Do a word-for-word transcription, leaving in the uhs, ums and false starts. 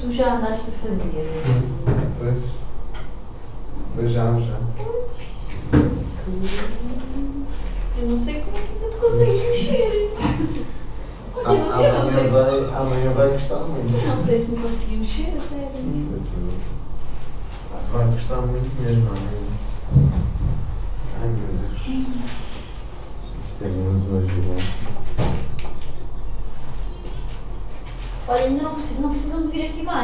tu já andaste a fazer? Sim, pois. Pois já, já. Eu não sei como é que ainda te consegues mexer. Olha, eu não, eu não sei Amanhã se... vai, amanhã vai custar muito. Eu não sei se me consegui mexer, a sério. Sim, eu tô... Vai custar muito mesmo amanhã. Ai meu Deus. Isto é mesmo ajudante. Olha, ainda não, precisam, não precisam de vir aqui mais.